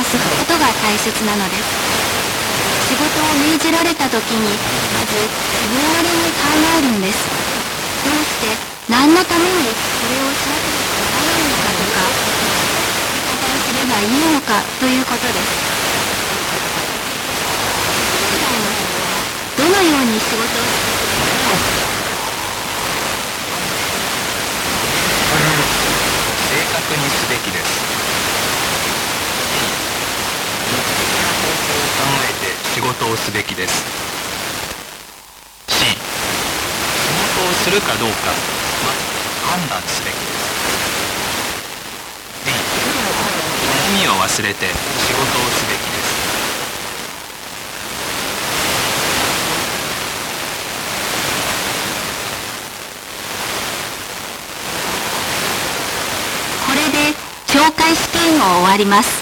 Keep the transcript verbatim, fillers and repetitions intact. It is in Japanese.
すことが大切なのです。仕事を命じられた時にまず自分なりに考えるんです。どうして何のためにこれをしなければならないのかとか、やり方をすればいいのかということです。どのように仕事をしてくれますか？ 正確にすべきです。考えて仕事をすべきです。C、仕事をするかどうかまず判断すべきです。D、意味を忘れて仕事をすべきです。 これで懲戒試験を終わります。